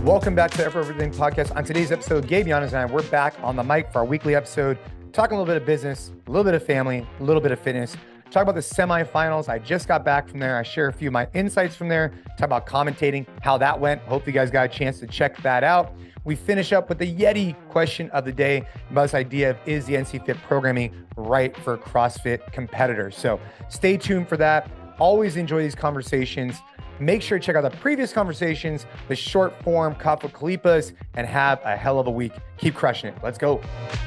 Welcome back to the Ever Everything Podcast. On today's episode, Gabe Yanes and I, we're back on the mic for our weekly episode, talking a little bit of business, a little bit of family, a little bit of fitness, talk about the semifinals. I just got back from there. I share a few of my insights from there, talk about commentating, how that went. Hope you guys got a chance to check that out. We finish up with the Yeti question of the day about this idea of, is the NC Fit programming right for CrossFit competitors? So stay tuned for that. Always enjoy these conversations. Make sure to check out the previous conversations, the short form Kapha Kalipas, and have a hell of a week. Keep crushing it. Let's go.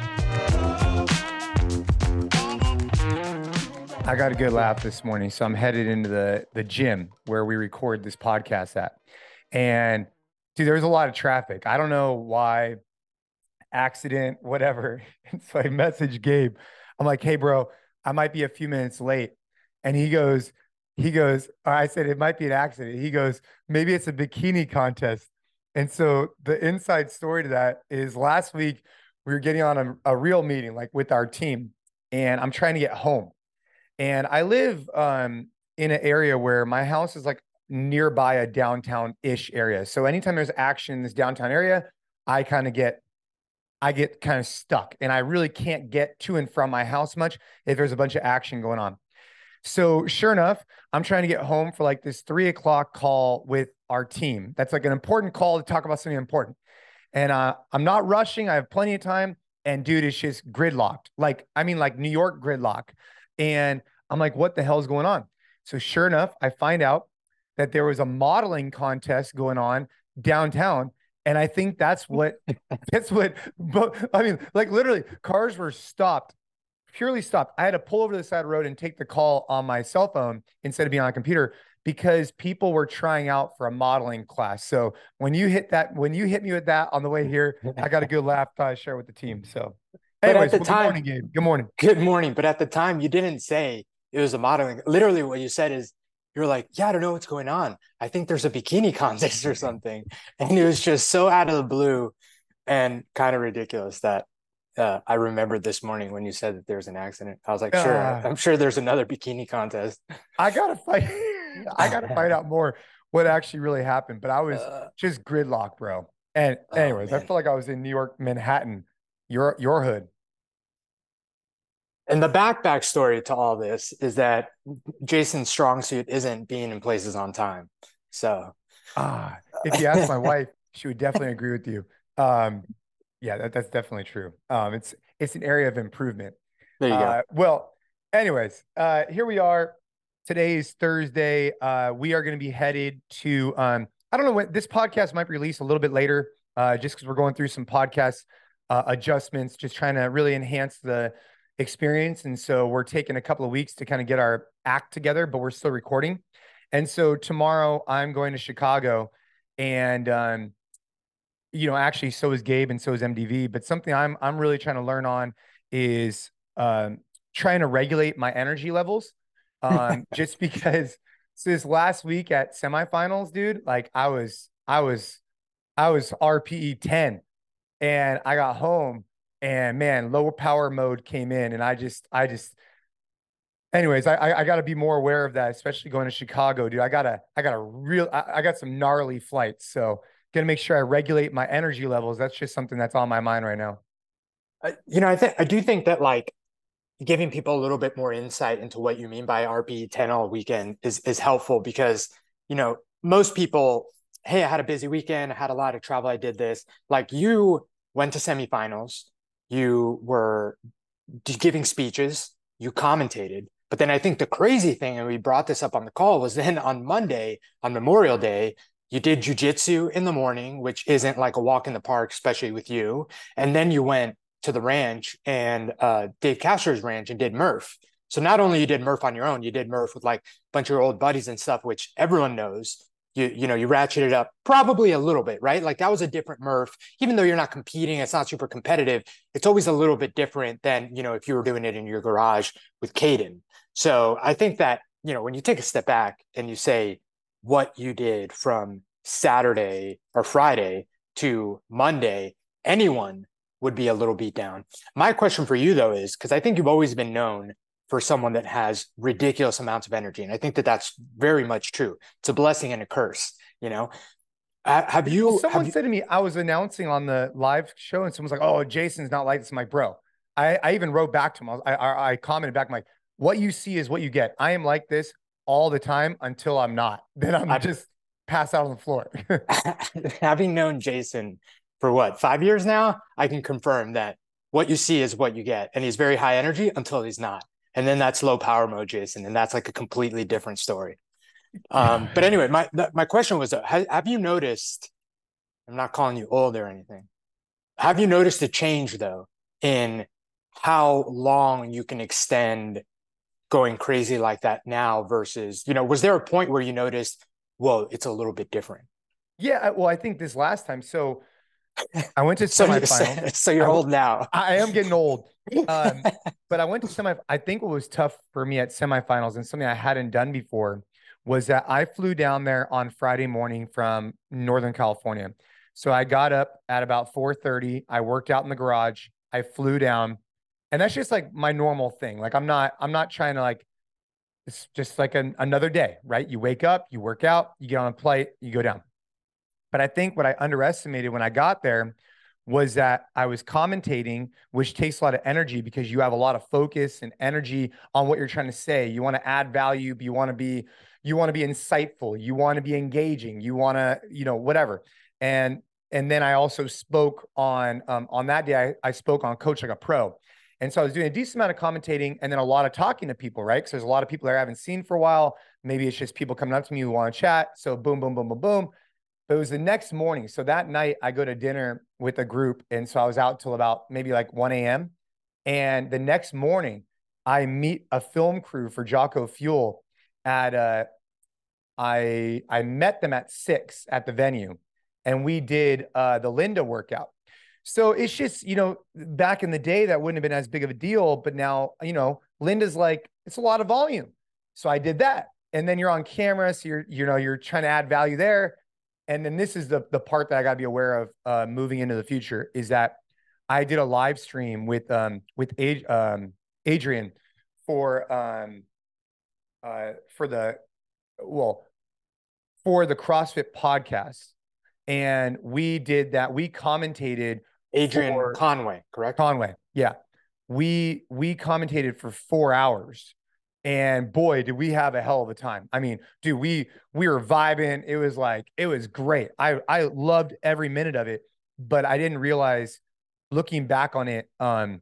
I got a good laugh this morning. So I'm headed into the gym where we record this podcast at. And dude, there's a lot of traffic. I don't know why, accident, whatever. And so I messaged Gabe. I'm like, hey, bro, I might be a few minutes late. And he goes, I said, it might be an accident. He goes, maybe it's a bikini contest. And so the inside story to that is last week we were getting on a real meeting, like with our team, and I'm trying to get home. And I live in an area where my house is like nearby a downtown-ish area. So anytime there's action in this downtown area, I get kind of stuck, and I really can't get to and from my house much if there's a bunch of action going on. So sure enough, I'm trying to get home for like this 3:00 call with our team. That's like an important call to talk about something important. And I'm not rushing. I have plenty of time. And dude, it's just gridlocked. Like New York gridlock. And I'm like, what the hell is going on? So sure enough, I find out that there was a modeling contest going on downtown. And I think like literally cars were purely stopped. I had to pull over to the side of the road and take the call on my cell phone instead of being on a computer because people were trying out for a modeling class. So when you hit me with that on the way here, I got a good laugh to share with the team. So anyways, good morning, Gabe. Good morning. Good morning. But at the time, you didn't say it was a modeling. Literally what you said is, you're like, yeah, I don't know what's going on. I think there's a bikini contest or something. And it was just so out of the blue and kind of ridiculous that I remembered this morning when you said that there was an accident. I was like, sure, I'm sure there's another bikini contest. I gotta find out more what actually really happened. But I was just gridlocked, bro. And anyways, I feel like I was in New York, Manhattan, your hood. And the back story to all this is that Jason's strong suit isn't being in places on time. So if you ask my wife, she would definitely agree with you. Yeah, that's definitely true. It's an area of improvement. There you go. Well, anyways, here we are. Today is Thursday. We are going to be headed to, I don't know when this podcast might release a little bit later, just because we're going through some podcast adjustments, just trying to really enhance the experience. And so we're taking a couple of weeks to kind of get our act together, but we're still recording. And so tomorrow I'm going to Chicago, and actually, so is Gabe and so is MDV. But something I'm really trying to learn on is trying to regulate my energy levels. Just because this last week at semifinals, dude, like I was RPE 10, and I got home, and man, lower power mode came in, and I anyways, I got to be more aware of that, especially going to Chicago, dude. I got some gnarly flights, so gonna make sure I regulate my energy levels. That's just something that's on my mind right now. I do think that like giving people a little bit more insight into what you mean by RPE 10 all weekend is helpful because, most people, hey, I had a busy weekend. I had a lot of travel. I did this. Like you went to semifinals. You were giving speeches. You commentated. But then I think the crazy thing, and we brought this up on the call, was then on Monday, on Memorial Day, you did jujitsu in the morning, which isn't like a walk in the park, especially with you. And then you went to the ranch and Dave Castro's ranch and did Murph. So not only you did Murph on your own, you did Murph with like a bunch of your old buddies and stuff, which everyone knows. You ratcheted up probably a little bit, right? Like that was a different Murph, even though you're not competing, it's not super competitive. It's always a little bit different than, if you were doing it in your garage with Caden. So I think that, when you take a step back and you say what you did from Saturday or Friday to Monday, anyone would be a little beat down. My question for you though is, because I think you've always been known for someone that has ridiculous amounts of energy. And I think that that's very much true. It's a blessing and a curse, Have Well, you someone said to me, I was announcing on the live show, and someone's like, "Oh, Jason's not like this." I'm like, "Bro," I even wrote back to him. I commented back, I'm like, "What you see is what you get. I am like this all the time until I'm not. Then I'm I just pass out on the floor." having known Jason for what, 5 years now, I can confirm that what you see is what you get. And he's very high energy until he's not. And then that's low power mode, Jason. And that's like a completely different story. But anyway, my question was, have you noticed, I'm not calling you old or anything. Have you noticed a change though in how long you can extend going crazy like that now versus, was there a point where you noticed, well, it's a little bit different? Yeah, well, I think this last time. So I went to So semifinals. so you're old now. I am getting old. Um, but I went to semi. I think what was tough for me at semifinals and something I hadn't done before was that I flew down there on Friday morning from Northern California. So I got up at about 4:30. I worked out in the garage. I flew down, and that's just like my normal thing. Like I'm not trying to like. It's just like another day, right? You wake up, you work out, you get on a flight, you go down. But I think what I underestimated when I got there was that I was commentating, which takes a lot of energy because you have a lot of focus and energy on what you're trying to say. You want to add value, but you want to be insightful, you want to be engaging, you want to, whatever. And then I also spoke on that day, I spoke on Coach Like a Pro. And so I was doing a decent amount of commentating and then a lot of talking to people, right? Because there's a lot of people that I haven't seen for a while. Maybe it's just people coming up to me who want to chat. So boom, boom, boom, boom, boom. But it was the next morning. So that night I go to dinner with a group. And so I was out till about maybe like 1 a.m. And the next morning I meet a film crew for Jocko Fuel at I met them at 6 at the venue and we did the Linda workout. So it's just, back in the day that wouldn't have been as big of a deal, but now, Linda's like, it's a lot of volume. So I did that. And then you're on camera, so you're trying to add value there. And then this is the part that I got to be aware of moving into the future is that I did a live stream with Adrian for for the well for the CrossFit podcast, and we did that. We commentated Adrian for Conway, correct? Conway. Yeah, we commentated for 4 hours, and boy, did we have a hell of a time. I mean, dude, we were vibing. It was great. I loved every minute of it, but I didn't realize looking back on it,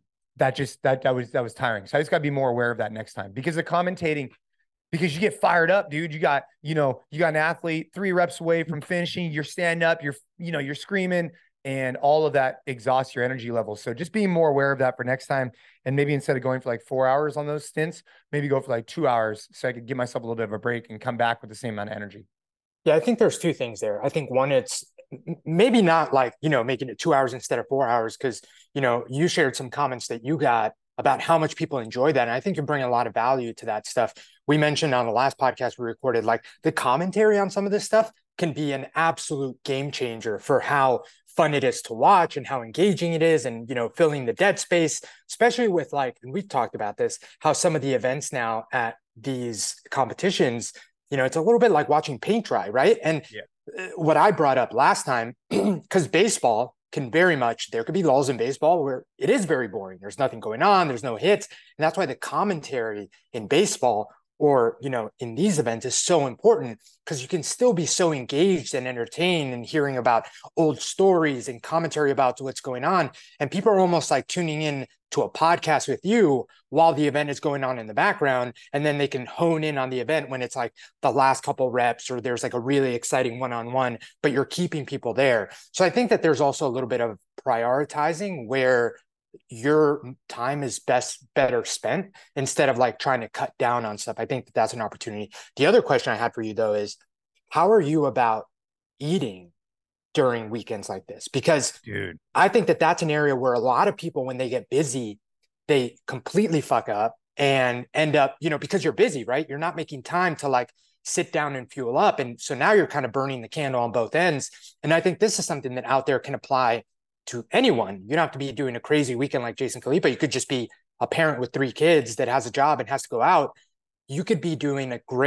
that was tiring. So I just got to be more aware of that next time because the commentating, because you get fired up, dude. You got an athlete 3 reps away from finishing. You're standing up. You're screaming, and all of that exhausts your energy levels. So just being more aware of that for next time, and maybe instead of going for like 4 hours on those stints, maybe go for like 2 hours, so I could give myself a little bit of a break and come back with the same amount of energy. Yeah, I think there's two things there. I think one, it's maybe not like, making it 2 hours instead of 4 hours, because, you shared some comments that you got about how much people enjoy that. And I think you bring a lot of value to that stuff. We mentioned on the last podcast we recorded, like the commentary on some of this stuff can be an absolute game changer for how fun it is to watch and how engaging it is, and filling the dead space, especially with like, and we've talked about this, how some of the events now at these competitions, it's a little bit like watching paint dry, right? And Yeah. What I brought up last time, because baseball can very much, there could be lulls in baseball where it is very boring. There's nothing going on, there's no hits. And that's why the commentary in baseball or, in these events is so important, because you can still be so engaged and entertained and hearing about old stories and commentary about what's going on. And people are almost like tuning in to a podcast with you while the event is going on in the background. And then they can hone in on the event when it's like the last couple reps or there's like a really exciting one-on-one, but you're keeping people there. So I think that there's also a little bit of prioritizing where your time is better spent instead of like trying to cut down on stuff. I think that that's an opportunity. The other question I had for you though is, how are you about eating during weekends like this? Because Dude, I think that that's an area where a lot of people, when they get busy, they completely fuck up and end up, because you're busy, right? You're not making time to like sit down and fuel up. And so now you're kind of burning the candle on both ends. And I think this is something that out there can apply to anyone. You don't have to be doing a crazy weekend like Jason Khalipa. You could just be a parent with 3 kids that has a job and has to go out. You could be doing a great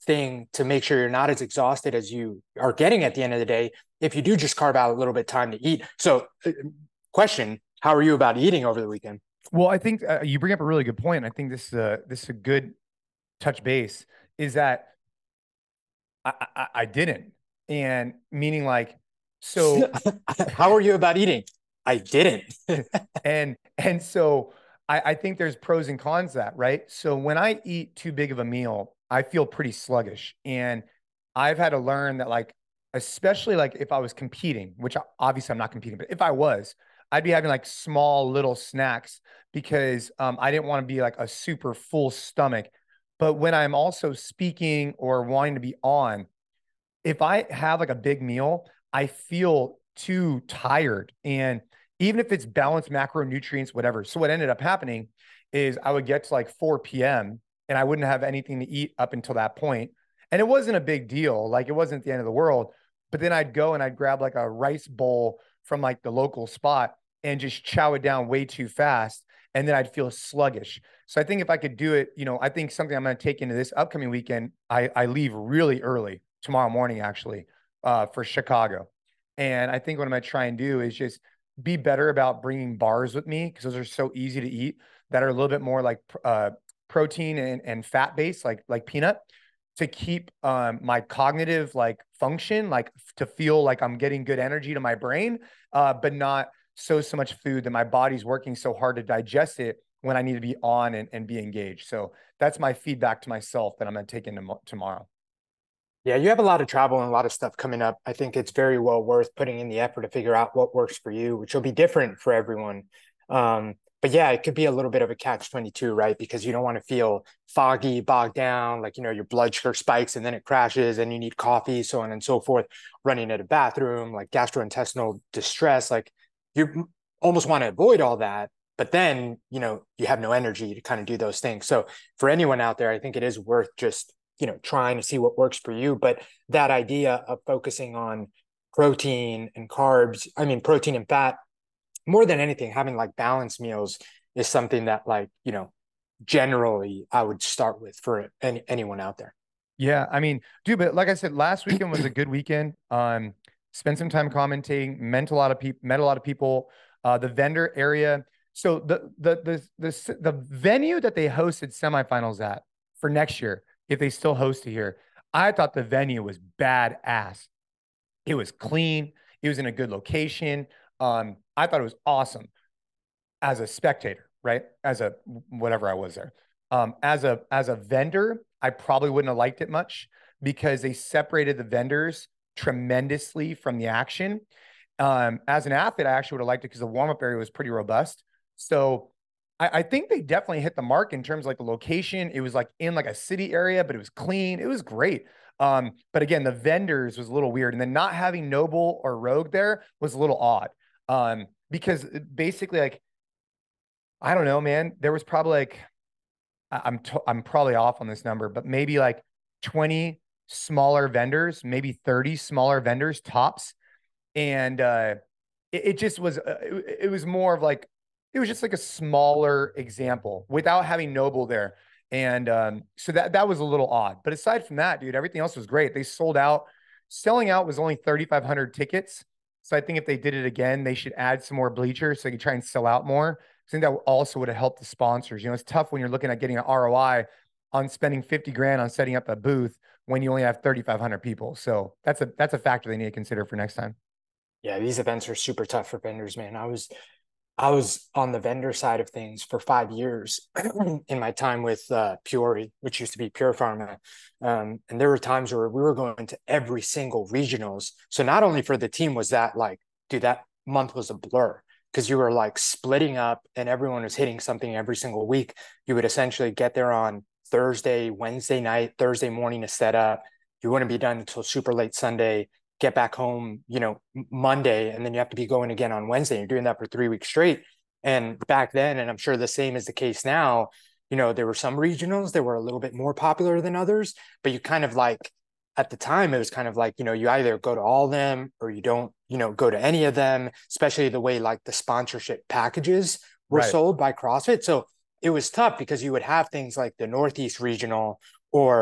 thing to make sure you're not as exhausted as you are getting at the end of the day if you do just carve out a little bit of time to eat. So, question: how are you about eating over the weekend? Well, I think you bring up a really good point. I think this is a good touch base. Is that I didn't, and meaning like so How are you about eating? I didn't. and so I think there's pros and cons to that, right? So when I eat too big of a meal, I feel pretty sluggish. And I've had to learn that, like, especially like if I was competing, which obviously I'm not competing, but if I was, I'd be having like small little snacks because I didn't want to be like a super full stomach. But when I'm also speaking or wanting to be on, if I have like a big meal, I feel too tired. And even if it's balanced macronutrients, whatever. So what ended up happening is I would get to like 4 p.m. and I wouldn't have anything to eat up until that point. And it wasn't a big deal. Like it wasn't the end of the world. But then I'd go and I'd grab like a rice bowl from like the local spot and just chow it down way too fast. And then I'd feel sluggish. So I think if I could do it, I think something I'm going to take into this upcoming weekend, I leave really early tomorrow morning, actually, for Chicago. And I think what I'm going to try and do is just be better about bringing bars with me because those are so easy to eat that are a little bit more like protein and fat based, like peanut, to keep my cognitive like function, like to feel like I'm getting good energy to my brain, but not so much food that my body's working so hard to digest it when I need to be on and be engaged. So that's my feedback to myself that I'm going to take into tomorrow. Yeah, you have a lot of travel and a lot of stuff coming up. I think it's very well worth putting in the effort to figure out what works for you, which will be different for everyone. But yeah, it could be a little bit of a catch-22, right? Because you don't want to feel foggy, bogged down, like, your blood sugar spikes and then it crashes and you need coffee, so on and so forth, running to the bathroom, like gastrointestinal distress. Like you almost want to avoid all that, but then, you have no energy to kind of do those things. So for anyone out there, I think it is worth just trying to see what works for you. But that idea of focusing on protein and carbs, I mean, protein and fat, more than anything, having like balanced meals is something that, like, generally I would start with for anyone out there. Yeah, I mean, dude, but like I said, last weekend was a good weekend. Spent some time commenting, met a lot of people. The vendor area. So the venue that they hosted semifinals at for next year, if they still host it here, I thought the venue was badass. It was clean. It was in a good location. I thought it was awesome as a spectator, right? As a whatever I was there. As a vendor, I probably wouldn't have liked it much because they separated the vendors tremendously from the action. As an athlete, I actually would have liked it because the warm up area was pretty robust. So I think they definitely hit the mark in terms of like the location. It was like in like a city area, but it was clean. It was great. But again, the vendors was a little weird, and then not having Noble or Rogue there was a little odd. Because basically, like, I don't know, man. There was probably like I'm probably off on this number, but maybe like 20 smaller vendors, maybe 30 smaller vendors tops, and it just was it was more of like it was just like a smaller example without having Noble there, and so that was a little odd. But aside from that, dude, everything else was great. They sold out. Selling out was only 3,500 tickets. So I think if they did it again, they should add some more bleachers so they could try and sell out more. I think that also would have helped the sponsors. It's tough when you're looking at getting an ROI on spending 50 grand on setting up a booth when you only have 3,500 people. So that's a factor they need to consider for next time. Yeah, these events are super tough for vendors, man. I was on the vendor side of things for 5 years in my time with Pure, which used to be Pure Pharma. And there were times where we were going to every single regionals. So not only for the team was that like, dude, that month was a blur because you were like splitting up and everyone was hitting something every single week. You would essentially get there on Thursday, Wednesday night, Thursday morning to set up. You wouldn't be done until super late Sunday, get back home, Monday, and then you have to be going again on Wednesday. You're doing that for 3 weeks straight. And back then, and I'm sure the same is the case now, there were some regionals that were a little bit more popular than others, but you kind of like, at the time, it was kind of like, you either go to all of them or you don't, go to any of them, especially the way like the sponsorship packages were Right. sold by CrossFit. So it was tough because you would have things like the Northeast regional or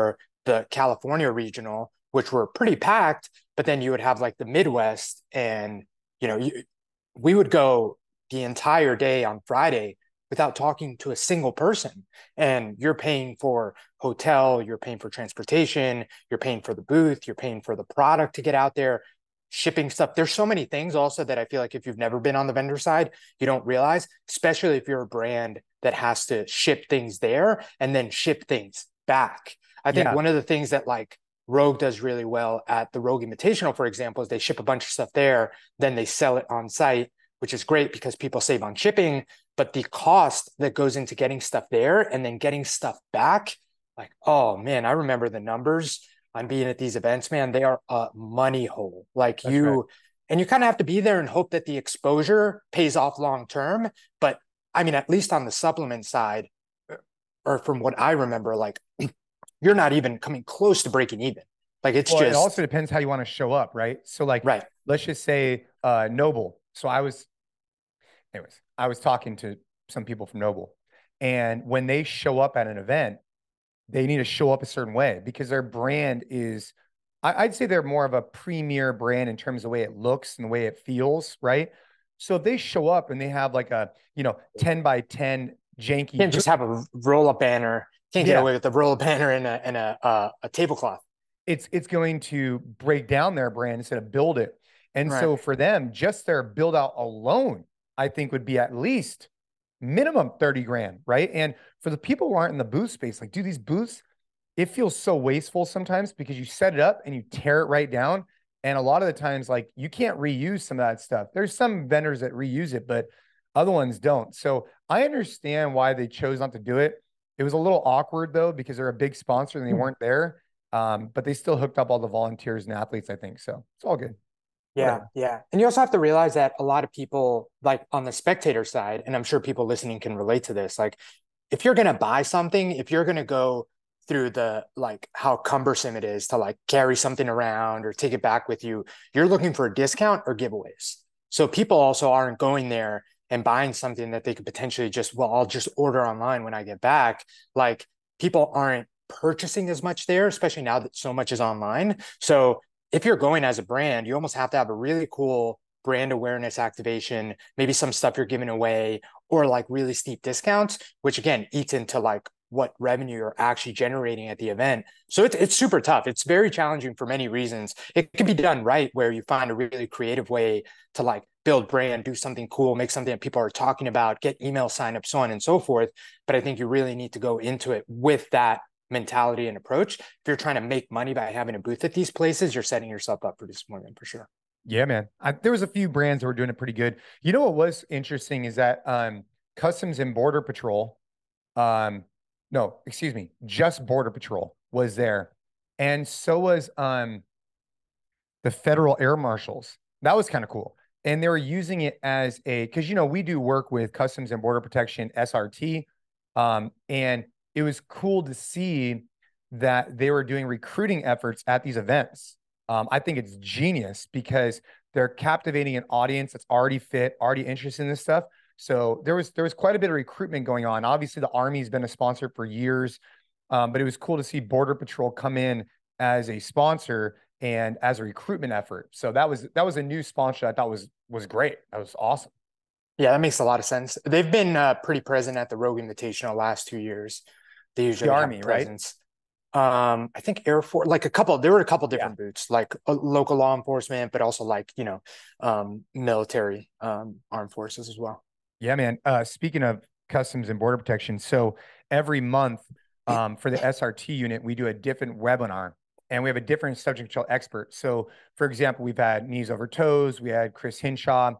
the California regional, which were pretty packed, but then you would have like the Midwest, and we would go the entire day on Friday without talking to a single person. And you're paying for hotel, you're paying for transportation, you're paying for the booth, you're paying for the product to get out there, shipping stuff. There's so many things also that I feel like if you've never been on the vendor side, you don't realize, especially if you're a brand that has to ship things there and then ship things back. I think Yeah. one of the things that like Rogue does really well at the Rogue Invitational, for example, is they ship a bunch of stuff there, then they sell it on site, which is great because people save on shipping. But the cost that goes into getting stuff there and then getting stuff back, like, oh man, I remember the numbers on being at these events, man. They are a money hole. Like That's right. and you kind of have to be there and hope that the exposure pays off long term. But I mean, at least on the supplement side, or from what I remember, like you're not even coming close to breaking even. Like it's Well, it also just depends how you want to show up, right? So like, right. let's just say Noble. So I was talking to some people from Noble, and when they show up at an event, they need to show up a certain way because their brand is, I'd say they're more of a premier brand in terms of the way it looks and the way it feels, right? So if they show up and they have like a, 10 by 10 janky Can't booth, just have a roll up banner. Can't get yeah, away with the roll up banner and a tablecloth. it's going to break down their brand instead of build it. And Right. so for them, just their build out alone, I think would be at least minimum 30 grand, right? And for the people who aren't in the booth space, like, dude, these booths, it feels so wasteful sometimes because you set it up and you tear it right down. And a lot of the times, like, you can't reuse some of that stuff. There's some vendors that reuse it, but other ones don't. So I understand why they chose not to do it. It was a little awkward though, because they're a big sponsor and they weren't there. But they still hooked up all the volunteers and athletes, I think. So it's all good. Yeah, Whatever. yeah. And you also have to realize that a lot of people, like on the spectator side, and I'm sure people listening can relate to this, like if you're going to buy something, if you're going to go through the like how cumbersome it is to like carry something around or take it back with you, you're looking for a discount or giveaways. So people also aren't going there and buying something that they could potentially just, well, I'll just order online when I get back. Like people aren't purchasing as much there, especially now that so much is online. So if you're going as a brand, you almost have to have a really cool brand awareness activation, maybe some stuff you're giving away, or like really steep discounts, which again eats into like what revenue you're actually generating at the event. So it's super tough. It's very challenging for many reasons. It can be done right where you find a really creative way to like build brand, do something cool, make something that people are talking about, get email signups, so on and so forth. But I think you really need to go into it with that mentality and approach. If you're trying to make money by having a booth at these places, you're setting yourself up for disappointment for sure. Yeah, man. There was a few brands that were doing it pretty good. You know what was interesting is that Customs and Border Patrol, um, no, excuse me, just Border Patrol was there, and so was the Federal Air Marshals. That was kind of cool, and they were using it as a because we do work with Customs and Border Protection SRT, and it was cool to see that they were doing recruiting efforts at these events. I think it's genius because they're captivating an audience that's already fit, already interested in this stuff. So there was quite a bit of recruitment going on. Obviously, the Army's been a sponsor for years, but it was cool to see Border Patrol come in as a sponsor and as a recruitment effort. So that was a new sponsor I thought was great. That was awesome. Yeah, that makes a lot of sense. They've been pretty present at the Rogue Invitational last 2 years. They The usually have a Army, right? presence. I think Air Force, like a couple, there were a couple Yeah. different booths, like local law enforcement, but also like, military, armed forces as well. Yeah, man. Speaking of Customs and Border Protection, so every month for the SRT unit, we do a different webinar and we have a different subject matter expert. So, for example, we've had Knees Over Toes, we had Chris Hinshaw.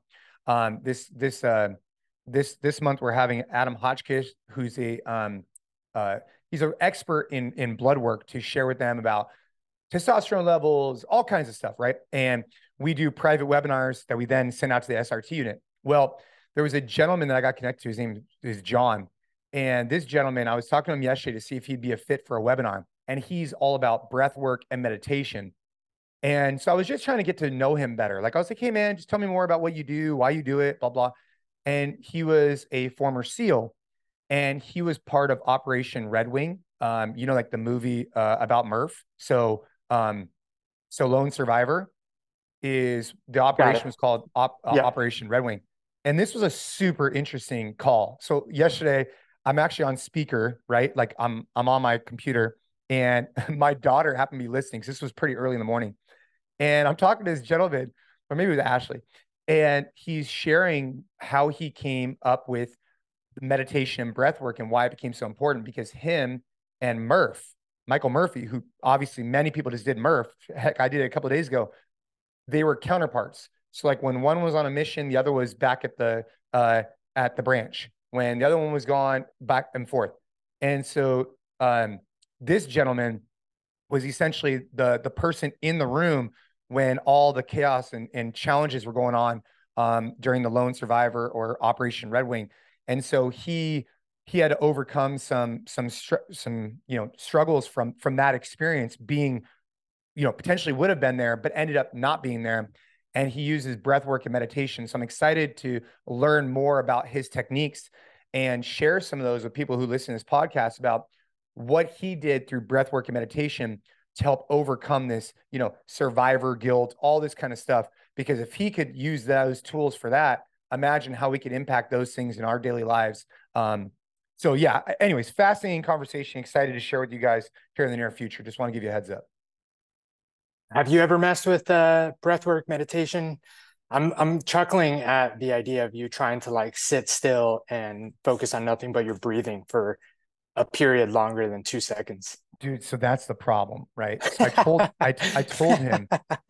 This month we're having Adam Hotchkiss, who's uh, he's an expert in blood work to share with them about testosterone levels, all kinds of stuff, right? And we do private webinars that we then send out to the SRT unit. Well, there was a gentleman that I got connected to. His name is John. And this gentleman, I was talking to him yesterday to see if he'd be a fit for a webinar. And he's all about breath work and meditation. And so I was just trying to get to know him better. Like I was like, hey man, just tell me more about what you do, why you do it, blah, blah. And he was a former SEAL and he was part of Operation Red Wing like the movie about Murph. So Lone Survivor is the Got operation it. was called Yeah. Operation Red Wing. And this was a super interesting call. So yesterday, I'm actually on speaker, right? Like I'm on my computer, and my daughter happened to be listening because this was pretty early in the morning. And I'm talking to this gentleman, or maybe it was Ashley, and he's sharing how he came up with meditation and breath work and why it became so important, because him and Michael Murphy, who obviously many people just did Murph, heck, I did it a couple of days ago, they were counterparts. So like when one was on a mission, the other was back at the branch. When the other one was gone, back and forth. And so this gentleman was essentially the person in the room when all the chaos and challenges were going on during the Lone Survivor or Operation Red Wing. And so he had to overcome some struggles from that experience, being potentially would have been there, but ended up not being there. And he uses breath work and meditation. So I'm excited to learn more about his techniques and share some of those with people who listen to this podcast about what he did through breath work and meditation to help overcome this, survivor guilt, all this kind of stuff. Because if he could use those tools for that, imagine how we could impact those things in our daily lives. So yeah, anyways, fascinating conversation. Excited to share with you guys here in the near future. Just want to give you a heads up. Have you ever messed with breathwork meditation? I'm chuckling at the idea of you trying to like sit still and focus on nothing but your breathing for a period longer than 2 seconds. Dude, so that's the problem, right? So I told him.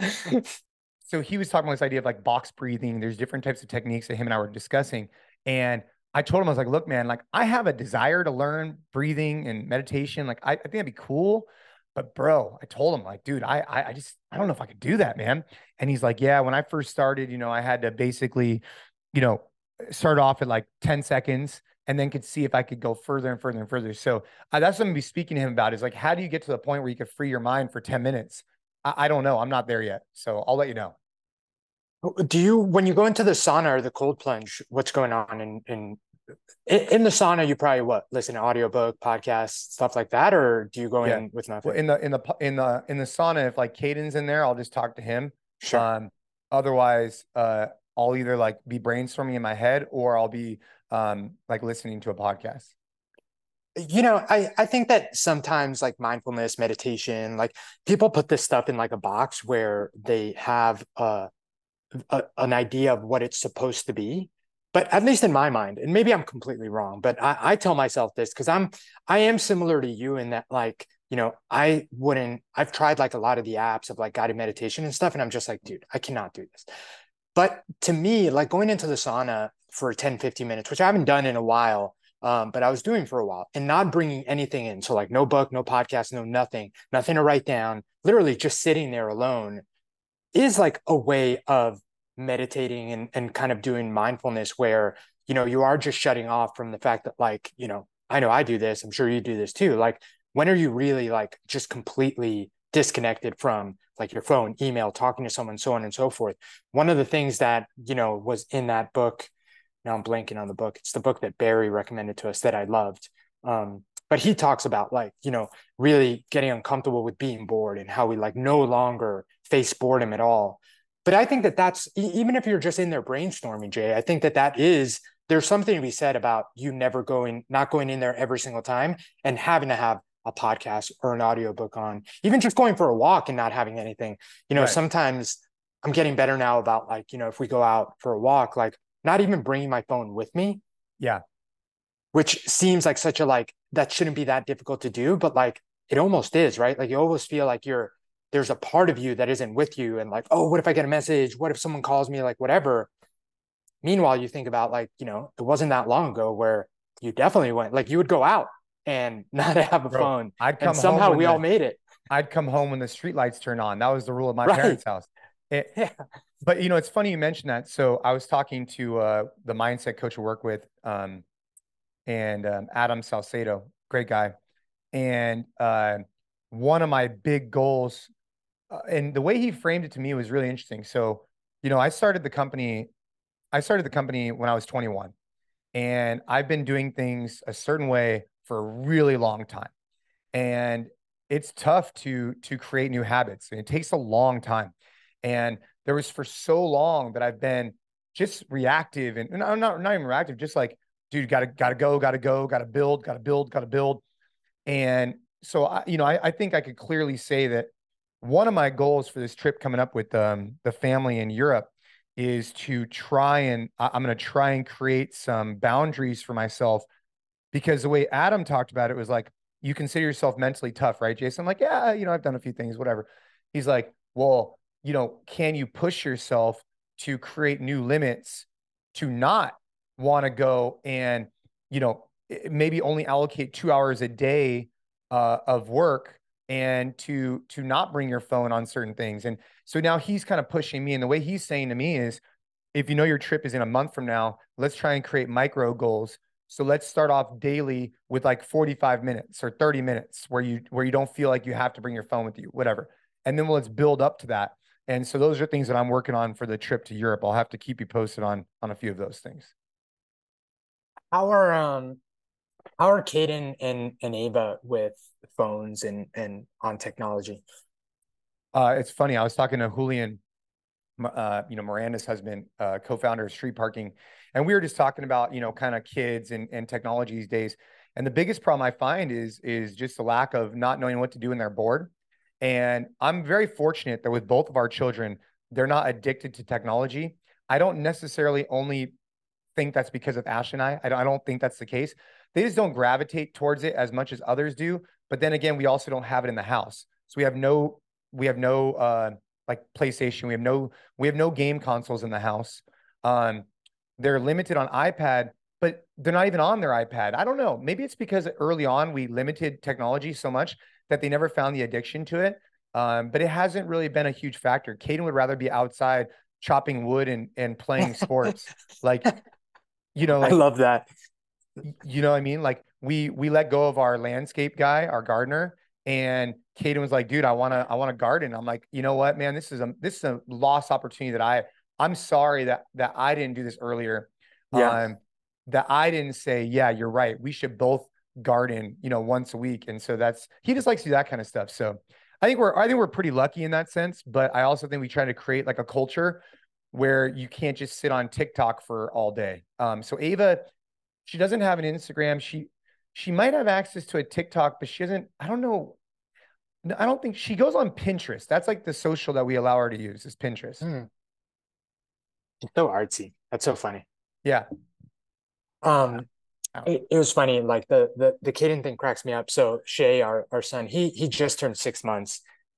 So he was talking about this idea of like box breathing. There's different types of techniques that him and I were discussing. And I told him, I was like, look, man, like I have a desire to learn breathing and meditation. Like I think that'd be cool. But bro, I told him, like, dude, I don't know if I could do that, man. And he's like, yeah, when I first started, I had to basically, you know, start off at like 10 seconds and then could see if I could go further and further and further. So that's what I'm gonna be speaking to him about, is like, how do you get to the point where you can free your mind for 10 minutes? I don't know. I'm not there yet. So I'll let you know. Do you, when you go into the sauna or the cold plunge, what's going on in the sauna? You probably what, listen to audiobook, podcasts, stuff like that, or do you go Yeah. in with Well, nothing? in the sauna, if like Caden's in there, I'll just talk to him. Sure. Um, Otherwise, I'll either like be brainstorming in my head or I'll be like listening to a podcast. I think that sometimes like mindfulness, meditation, like people put this stuff in like a box where they have an idea of what it's supposed to be. But at least in my mind, and maybe I'm completely wrong, but I tell myself this because I am similar to you in that like, I've tried like a lot of the apps of like guided meditation and stuff, and I'm just like, dude, I cannot do this. But to me, like going into the sauna for 10, 15 minutes, which I haven't done in a while, but I was doing for a while, and not bringing anything in. So like no book, no podcast, no nothing, nothing to write down, literally just sitting there alone is like a way of meditating and kind of doing mindfulness where, you are just shutting off from the fact that like, I know I do this, I'm sure you do this too. Like, when are you really like just completely disconnected from like your phone, email, talking to someone, so on and so forth? One of the things that, was in that book, now I'm blanking on the book. It's the book that Barry recommended to us that I loved. But he talks about like, really getting uncomfortable with being bored and how we like no longer face boredom at all. But I think that even if you're just in there brainstorming, Jay, I think that there's something to be said about you not going in there every single time and having to have a podcast or an audiobook on, even just going for a walk and not having anything. Right. Sometimes I'm getting better now about like, if we go out for a walk, like not even bringing my phone with me, Yeah. which seems like such a like that shouldn't be that difficult to do, but like it almost is, right? Like you almost feel like there's a part of you that isn't with you, and like, oh, what if I get a message? What if someone calls me? Like whatever. Meanwhile, you think about like, it wasn't that long ago where you definitely went, like you would go out and not have a Bro, phone, I'd and come home somehow when we all the made it. I'd come home when the street lights turn on. That was the rule of my Right. parents' house. It, Yeah. but it's funny you mentioned that. So I was talking to the mindset coach I work with, and Adam Salcedo, great guy. And one of my big goals, and the way he framed it to me was really interesting. So, I started the company. I started the company when I was 21, and I've been doing things a certain way for a really long time. and it's tough to create new habits, and it takes a long time. And there was for so long that I've been just reactive, and I'm not even reactive, just like, dude, gotta go, gotta build, gotta build. And so I think I could clearly say that one of my goals for this trip coming up with the family in Europe is to try and I'm going to try and create some boundaries for myself, because the way Adam talked about it was like, you consider yourself mentally tough, right, Jason? I'm like, yeah, I've done a few things, whatever. He's like, well, can you push yourself to create new limits to not want to go and, maybe only allocate 2 hours a day of work, and to not bring your phone on certain things. And so now he's kind of pushing me. And the way he's saying to me is, if you know your trip is in a month from now, let's try and create micro goals. So let's start off daily with like 45 minutes or 30 minutes where you don't feel like you have to bring your phone with you, whatever. And then let's build up to that. And so those are things that I'm working on for the trip to Europe. I'll have to keep you posted on a few of those things. How are Caden and Ava with phones and on technology? It's funny. I was talking to Julian, Miranda's husband, co-founder of Street Parking, and we were just talking about, kind of kids and technology these days. And the biggest problem I find is just the lack of not knowing what to do when they're bored. And I'm very fortunate that with both of our children, they're not addicted to technology. I don't necessarily only think that's because of Ash and I don't think that's the case. They just don't gravitate towards it as much as others do. But then again, we also don't have it in the house. So we have no like PlayStation. We have no game consoles in the house. Um, they're limited on iPad, but they're not even on their iPad. I don't know. Maybe it's because early on we limited technology so much that they never found the addiction to it. But it hasn't really been a huge factor. Caden would rather be outside chopping wood and playing sports. Like, I like, love that. what I mean? Like, we let go of our landscape guy, our gardener, and Caden was like, dude, I want to garden. I'm like, you know what, man, this is a lost opportunity that I'm sorry that I didn't do this earlier. Yeah. That I didn't say, yeah, you're right. We should both garden, once a week. And so he just likes to do that kind of stuff. So I think we're pretty lucky in that sense, but I also think we try to create like a culture where you can't just sit on TikTok for all day. So Ava, she doesn't have an Instagram. She might have access to a TikTok, but she doesn't. I don't know. No, I don't think she goes on Pinterest. That's like the social that we allow her to use is Pinterest. Hmm. She's so artsy. That's so funny. Yeah. Um, Wow. it was funny, like the Caden thing cracks me up. So Shay, our son, he just turned 6 months,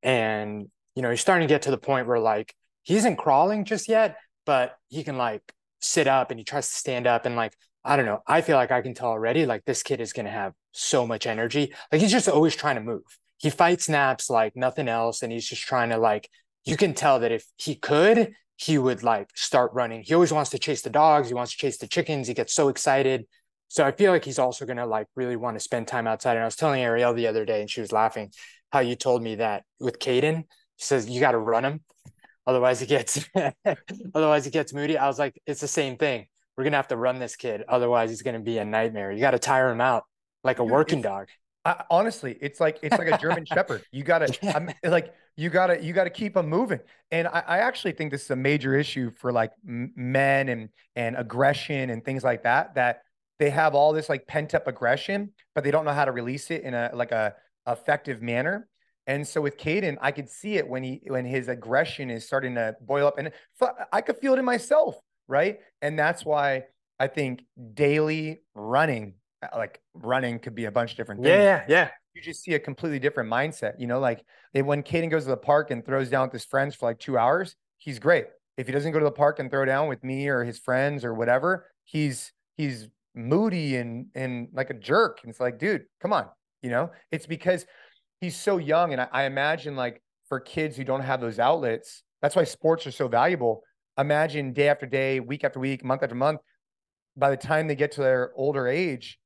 and he's starting to get to the point where like he isn't crawling just yet, but he can like sit up and he tries to stand up, and like I don't know, I feel like I can tell already like this kid is gonna have so much energy. Like he's just always trying to move. He fight snaps like nothing else, and he's just trying to like you can tell that if he could, he would like start running. He always wants to chase the dogs, he wants to chase the chickens, he gets so excited. So I feel like he's also gonna like really want to spend time outside. And I was telling Ariel the other day, and she was laughing how you told me that with Caden, she says you got to run him, otherwise he gets otherwise he gets moody. I was like, it's the same thing. We're gonna have to run this kid, otherwise he's gonna be a nightmare. You got to tire him out like a Dude, working dog. honestly, it's like a German Shepherd. You gotta, Yeah, I'm like, you gotta keep them moving. And I actually think this is a major issue for like men and aggression and things like that. That they have all this like pent up aggression, but they don't know how to release it in a effective manner. And so with Caden, I could see it when his aggression is starting to boil up, and I could feel it in myself, right? And that's why I think daily running, like running could be a bunch of different things. yeah, yeah. You just see a completely different mindset. Like when Caden goes to the park and throws down with his friends for like 2 hours, he's great. If he doesn't go to the park and throw down with me or his friends or whatever, he's moody and like a jerk. And it's like, dude, come on. It's because he's so young. And I imagine like for kids who don't have those outlets, that's why sports are so valuable. Imagine day after day, week after week, month after month, by the time they get to their older age,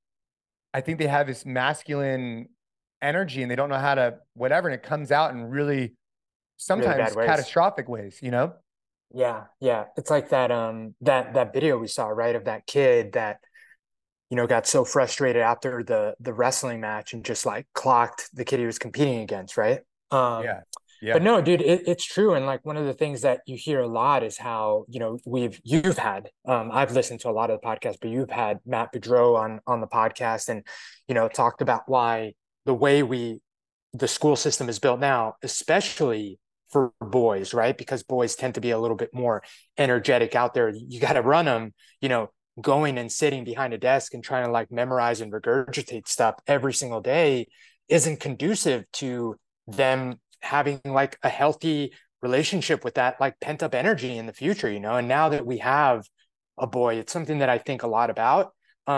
I think they have this masculine energy and they don't know how to whatever, and it comes out in really Really bad sometimes ways. catastrophic ways. Yeah, yeah. It's like that that video we saw, right, of that kid that got so frustrated after the wrestling match and just like clocked the kid he was competing against, right? Um, Yeah. but Yeah. no, dude, it's true. And like one of the things that you hear a lot is how, you've had, I've listened to a lot of the podcasts, but you've had Matt Boudreau on the podcast and, talked about why the way the school system is built now, especially for boys, right? Because boys tend to be a little bit more energetic out there. You got to run them, going and sitting behind a desk and trying to like memorize and regurgitate stuff every single day isn't conducive to them having like a healthy relationship with that like pent up energy in the future, and now that we have a boy, it's something that I think a lot about.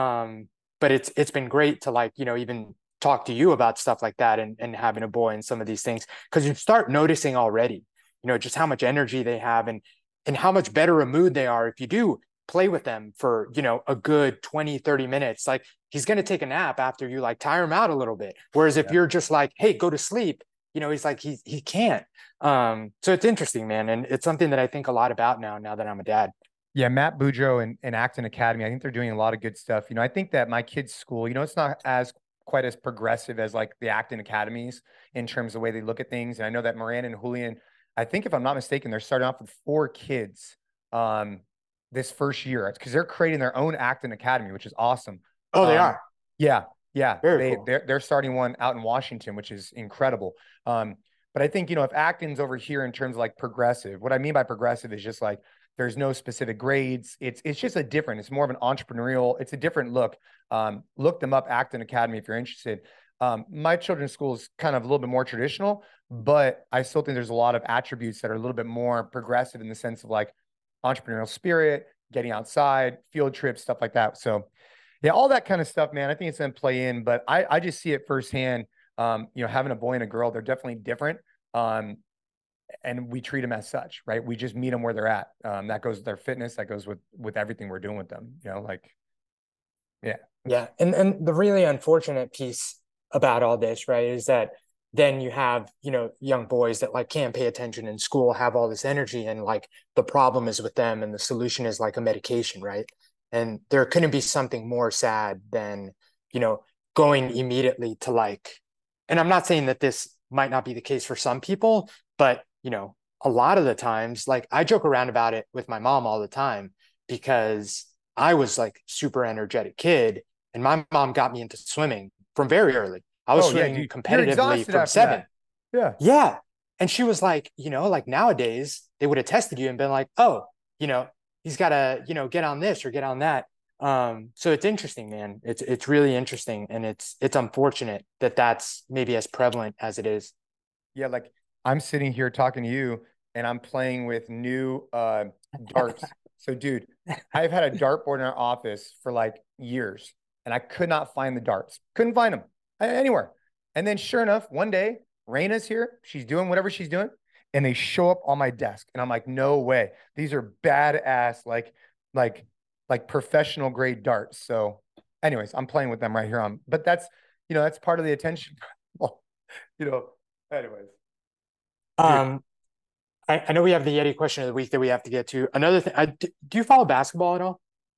But it's been great to like, even talk to you about stuff like that and having a boy and some of these things, because you start noticing already, just how much energy they have and how much better a mood they are if you do play with them for, a good 20-30 minutes. Like he's going to take a nap after you like tire him out a little bit. Whereas if Yeah. you're just like, hey, go to sleep, he's like, he can't. So it's interesting, man. And it's something that I think a lot about now that I'm a dad. Yeah, Matt Boudreau and Acton Academy. I think they're doing a lot of good stuff. I think that my kid's school, it's not as quite as progressive as like the Acton Academies in terms of the way they look at things. And I know that Moran and Julian, I think if I'm not mistaken, they're starting off with 4 kids um this first year. It's because they're creating their own Acton Academy, which is awesome. Oh, they Um, are. yeah, yeah. Very They cool. they're starting one out in Washington, which is incredible. But I think, if Acton's over here in terms of like progressive, what I mean by progressive is just like there's no specific grades. It's just a different. It's more of an entrepreneurial. It's a different look. Look them up, Acton Academy, if you're interested. My children's school is kind of a little bit more traditional, but I still think there's a lot of attributes that are a little bit more progressive in the sense of like entrepreneurial spirit, getting outside, field trips, stuff like that. So, yeah, all that kind of stuff, man. I think it's going to play in, but I just see it firsthand. Having a boy and a girl, they're definitely different. Um, and we treat them as such, right? We just meet them where they're at. That goes with their fitness. That goes with everything we're doing with them. Like, yeah, Yeah. And the really unfortunate piece about all this, right, is that then you have, young boys that like can't pay attention in school, have all this energy, and like the problem is with them and the solution is like a medication, right? And there couldn't be something more sad than, you know, going immediately to like, and I'm not saying that this might not be the case for some people, but a lot of the times, like I joke around about it with my mom all the time because I was like super energetic kid and my mom got me into swimming from very early. I was oh yeah, swimming dude, you're competitively exhausted from after 7. that. Yeah, Yeah. And she was like, like nowadays they would have tested you and been like, oh, he's got to, get on this or get on that. So it's interesting, man. It's really interesting. And it's unfortunate that that's maybe as prevalent as it is. yeah. Like I'm sitting here talking to you, and I'm playing with new darts. So, dude, I've had a dartboard in our office for like years, and I could not find the darts. Couldn't find them anywhere. And then, sure enough, one day, Raina's here. She's doing whatever she's doing, and they show up on my desk, and I'm like, no way. These are badass, like, like professional grade darts. So, anyways, I'm playing with them right here on. But that's part of the attention. you know. Anyways, dude, Um, I know we have the Yeti question of the week that we have to get to. Another thing, do you follow basketball at all?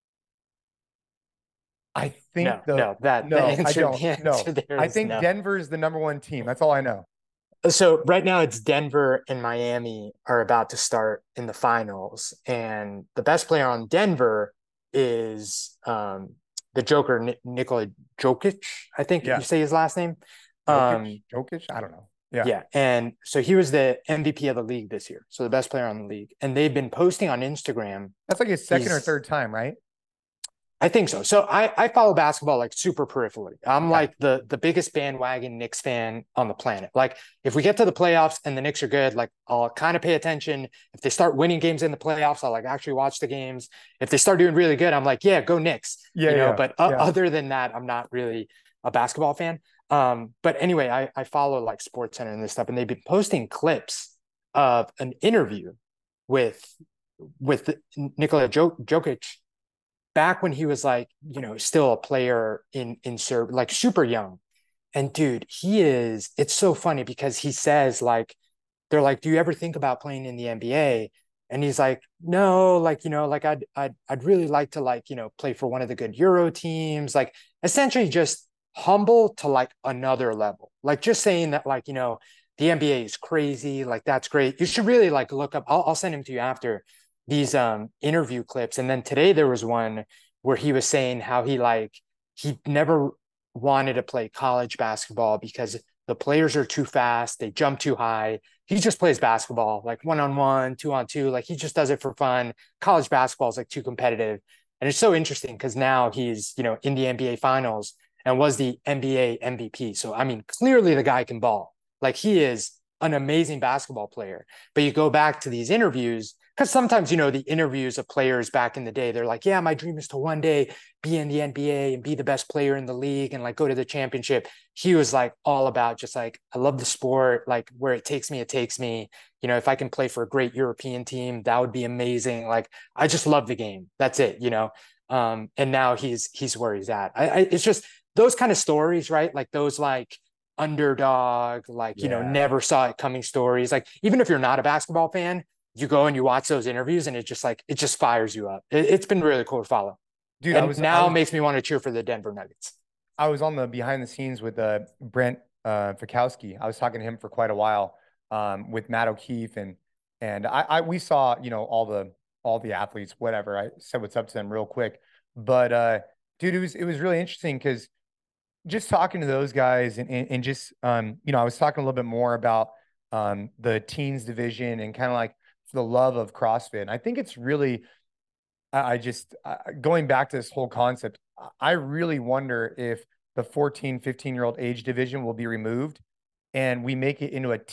I No, think the no, that the no, I answer, don't. the No, answer there I is think no. Denver is the number one team. That's all I know. So right now it's Denver and Miami are about to start in the finals, and the best player on Denver is the Joker, Nikola Jokic. I think you Yeah, say his last name. Jokic, Um, Jokic. I don't know. Yeah, yeah, and so he was the MVP of the league this year, so the best player on the league, and they've been posting on Instagram. that's like his second or He's third time, right? I think so. So I follow basketball like super peripherally. I'm Okay. like the biggest bandwagon Knicks fan on the planet. Like if we get to the playoffs and the Knicks are good, like I'll kind of pay attention. If they start winning games in the playoffs, I'll like actually watch the games. If they start doing really good, I'm like, yeah, go Knicks. Yeah, yeah, But yeah. other than that, I'm not really a basketball fan. But anyway, I follow like Sports Center and this stuff, and they've been posting clips of an interview with Nikola Jokic back when he was like, still a player in Serb, like super young. And dude, it's so funny because he says like, they're like, do you ever think about playing in the NBA? And he's like, no, like, like I'd really like to like, play for one of the good Euro teams, like essentially just humble to like another level. Like just saying that like, the NBA is crazy, like that's great. You should really like look up, I'll send him to you after these interview clips. And then today there was one where he was saying how he never wanted to play college basketball because the players are too fast, they jump too high. He just plays basketball, like 1-on-1, 2-on-2. Like he just does it for fun. College basketball is like too competitive. And it's so interesting because now he's, in the NBA finals and was the NBA MVP. So, I mean, clearly the guy can ball. Like he is an amazing basketball player. But you go back to these interviews, because sometimes, the interviews of players back in the day, they're like, yeah, my dream is to one day be in the NBA and be the best player in the league and like go to the championship. He was like all about just like, I love the sport, like where it takes me, it takes me. If I can play for a great European team, that would be amazing. Like, I just love the game. That's it. And now he's where he's at. It's just those kind of stories, right? Like those like underdog, like, Yeah. never saw it coming stories. Like, even if you're not a basketball fan, you go and you watch those interviews and it just fires you up. It's been really cool to follow. Dude, And now it makes me want to cheer for the Denver Nuggets. I was on the behind the scenes with Brent Fikowski. I was talking to him for quite a while with Matt O'Keefe and we saw all the athletes, whatever. I said what's up to them real quick, but dude, it was really interesting because just talking to those guys and just I was talking a little bit more about the teens division and kind of like the love of CrossFit. And I think it's really I just going back to this whole concept, I really wonder if the 14, 15-year-old age division will be removed and we make it into a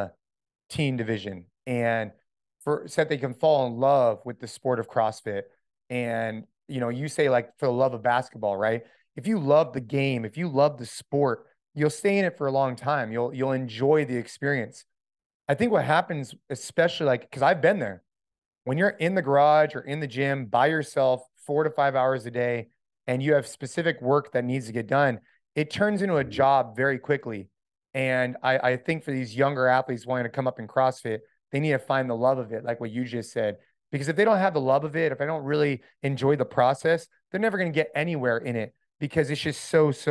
team division and for so that they can fall in love with the sport of CrossFit. And you say like for the love of basketball, right? If you love the game, if you love the sport, you'll stay in it for a long time. You'll enjoy the experience. I think what happens, especially like because I've been there when you're in the garage or in the gym by yourself 4 to 5 hours a day and you have specific work that needs to get done, it turns into a job very quickly. And I think for these younger athletes wanting to come up in CrossFit, they need to find the love of it, like what you just said. Because if they don't have the love of it, if I don't really enjoy the process, they're never going to get anywhere in it because it's just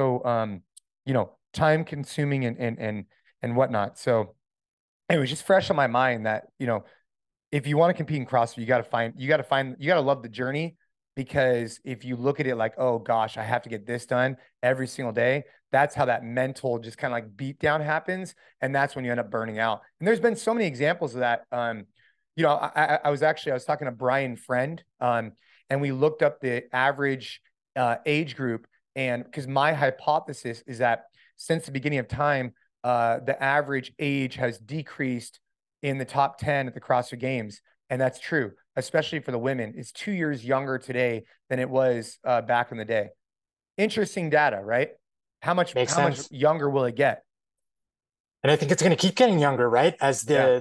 time consuming and whatnot. So it was just fresh on my mind that, if you want to compete in CrossFit, you got to love the journey because if you look at it like, oh gosh, I have to get this done every single day, that's how that mental just kind of like beat down happens. And that's when you end up burning out. And there's been so many examples of that. I was talking to Brian Friend, and we looked up the average age group. And because my hypothesis is that since the beginning of time, the average age has decreased in the top 10 at the CrossFit Games. And that's true, especially for the women. It's 2 years younger today than it was back in the day. Interesting data, right? How much Makes how much sense. younger will it get? And I think it's going to keep getting younger, right? As Yeah.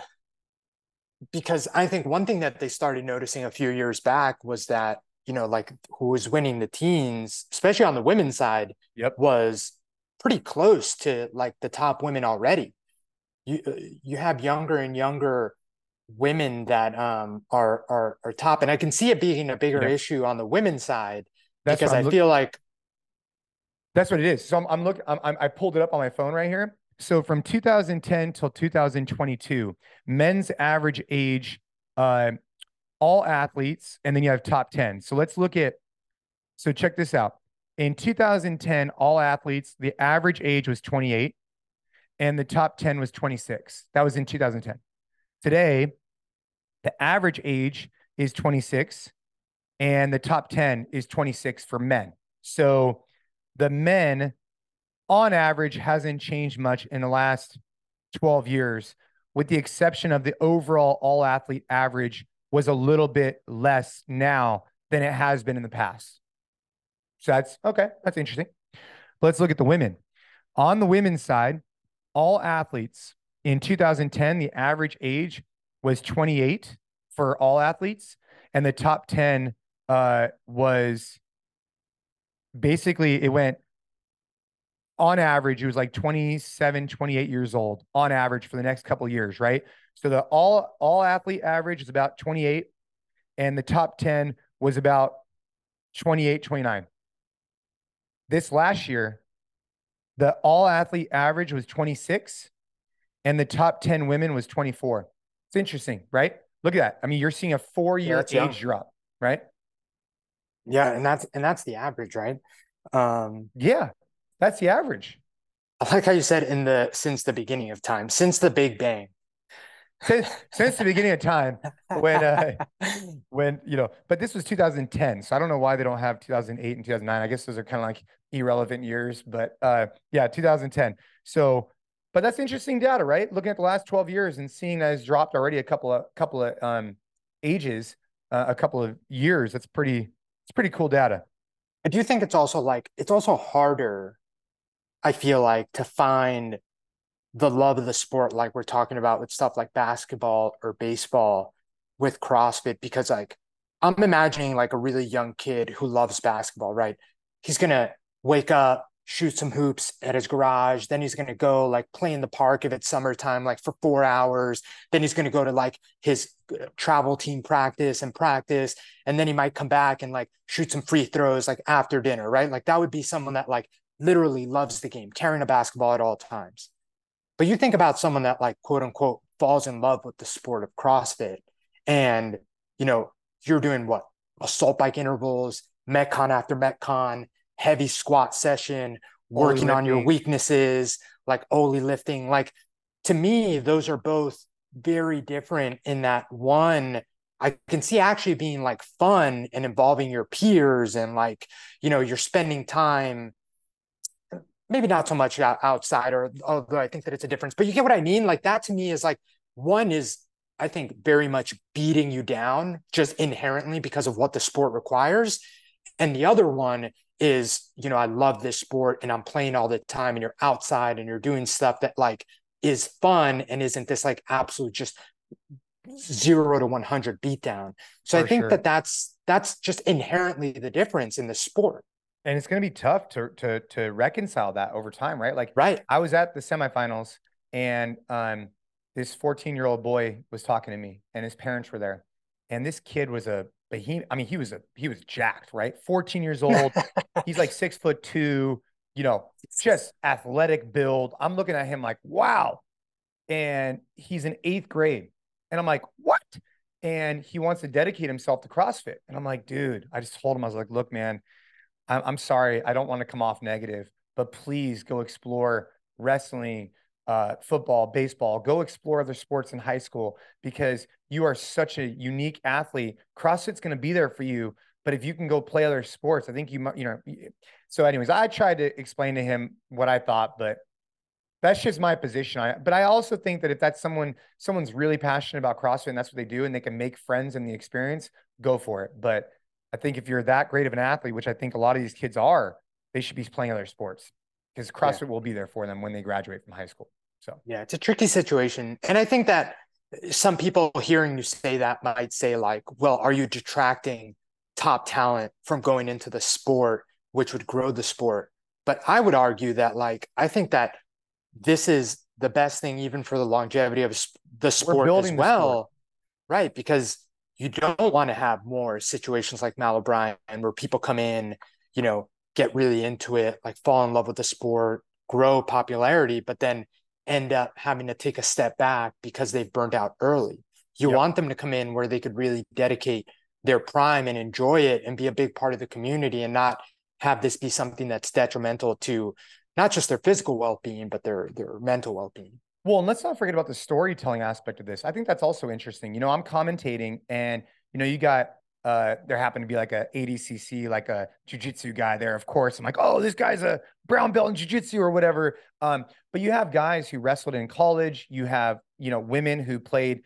because I think one thing that they started noticing a few years back was that, like who was winning the teens, especially on the women's side, Yep. was pretty close to like the top women already. You you have younger and younger women that are top, and I can see it being a bigger Yep. issue on the women's side That's what because I'm I looking. feel like That's what it is. So I'm looking. I pulled it up on my phone right here. So from 2010 till 2022, men's average age, uh, all athletes, and then you have top 10. So let's look at. So check this out. In 2010, all athletes, the average age was 28, and the top 10 was 26. That was in 2010. Today, the average age is 26, and the top 10 is 26 for men. So the men on average hasn't changed much in the last 12 years, with the exception of the overall all athlete average was a little bit less now than it has been in the past. So that's okay. That's interesting. Let's look at the women. On the women's side, all athletes in 2010, the average age was 28 for all athletes, and the top 10 was basically it went on average, it was like 27, 28 years old on average for the next couple of years, right? So the all athlete average is about 28, and the top 10 was about 28, 29. This last year, the all athlete average was 26, and the top 10 women was 24. It's interesting, right? Look at that. I mean, you're seeing a Yeah, 4-year it's young. age drop, right? Yeah, and that's the average, right? Um, Yeah, that's the average. I like how you said in the since the beginning of time, since the Big Bang. Since the beginning of time, when but this was 2010, so I don't know why they don't have 2008 and 2009. I guess those are kind of like irrelevant years, but yeah, 2010. So, but that's interesting data, right? Looking at the last 12 years and seeing that it's dropped already a couple of ages, a couple of years. It's pretty cool data. I do think it's also harder, I feel like, to find the love of the sport like we're talking about with stuff like basketball or baseball with CrossFit because like I'm imagining like a really young kid who loves basketball, right? He's gonna wake up, shoot some hoops at his garage, then he's gonna go like play in the park if it's summertime, like for 4 hours. Then he's gonna go to like his travel team practice, and then he might come back and like shoot some free throws like after dinner, right? Like that would be someone that like literally loves the game, carrying a basketball at all times. But you think about someone that like quote unquote falls in love with the sport of CrossFit and you know, you're doing what? Assault bike intervals, Metcon after Metcon, heavy squat session, Only working on your lifting. weaknesses, like Oli lifting. Like to me, those are both very different in that one I can see actually being like fun and involving your peers and like, you're spending time maybe not so much outside, or although I think that it's a difference, but you get what I mean. Like that to me is like one is I think very much beating you down just inherently because of what the sport requires, and the other one is I love this sport and I'm playing all the time, and you're outside and you're doing stuff that like is fun and isn't this like absolute just 0 to 100 beatdown. So I For think sure. that that's just inherently the difference in the sport, And it's going to be tough to reconcile that over time, right? Like right? I was at the semifinals, and this 14-year-old boy was talking to me, and his parents were there. And this kid was a behemoth. I mean, he was jacked, right? 14 years old. He's like 6'2", just athletic build. I'm looking at him like, wow. And he's in 8th grade. And I'm like, what? And he wants to dedicate himself to CrossFit. And I'm like, dude, I just told him, I was like, look, man, I'm sorry, I don't want to come off negative, but please go explore wrestling, football, baseball. Go explore other sports in high school because you are such a unique athlete. CrossFit's going to be there for you, but if you can go play other sports, I think you might, So, anyways, I tried to explain to him what I thought, but that's just my position. But I also think that if that's someone's really passionate about CrossFit and that's what they do, and they can make friends in the experience, go for it. But I think if you're that great of an athlete, which I think a lot of these kids are, they should be playing other sports because Yeah. CrossFit will be there for them when they graduate from high school. So Yeah, it's a tricky situation. And I think that some people hearing you say that might say, like, well, are you detracting top talent from going into the sport, which would grow the sport? But I would argue that, like, I think that this is the best thing, even for the longevity of the we're sport as building the sport. well, right? Because you don't want to have more situations like Mal O'Brien where people come in, get really into it, like fall in love with the sport, grow popularity, but then end up having to take a step back because they've burned out early. You Yep. want them to come in where they could really dedicate their prime and enjoy it and be a big part of the community and not have this be something that's detrimental to not just their physical well-being, but their mental well-being. Well, and let's not forget about the storytelling aspect of this. I think that's also interesting. I'm commentating and you got there happened to be like a ADCC, like a jujitsu guy there, of course. I'm like, oh, this guy's a brown belt in jujitsu or whatever. But you have guys who wrestled in college, you have, women who played,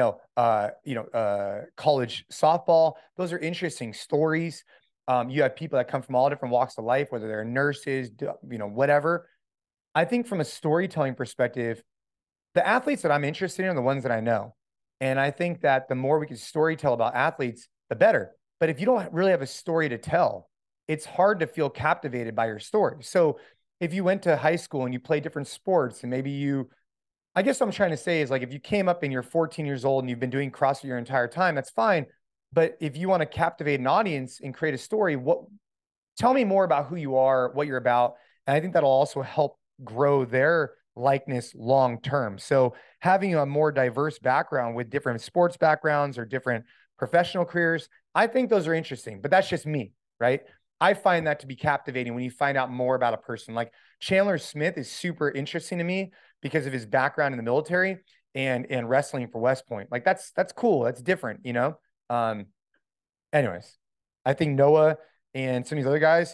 college softball. Those are interesting stories. You have people that come from all different walks of life, whether they're nurses, whatever. I think from a storytelling perspective, the athletes that I'm interested in are the ones that I know. And I think that the more we can story tell about athletes, the better. But if you don't really have a story to tell, it's hard to feel captivated by your story. So if you went to high school and you played different sports and maybe you I guess what I'm trying to say is like if you came up and you're 14 years old and you've been doing CrossFit your entire time, that's fine. But if you want to captivate an audience and create a story, what tell me more about who you are, what you're about. And I think that'll also help grow their likeness long term. So having a more diverse background with different sports backgrounds or different professional careers, I think those are interesting, but that's just me, right? I find that to be captivating when you find out more about a person. Like Chandler Smith is super interesting to me because of his background in the military and wrestling for West Point. Like that's cool. That's different, you know? Um, anyways, I think Noah and some of these other guys,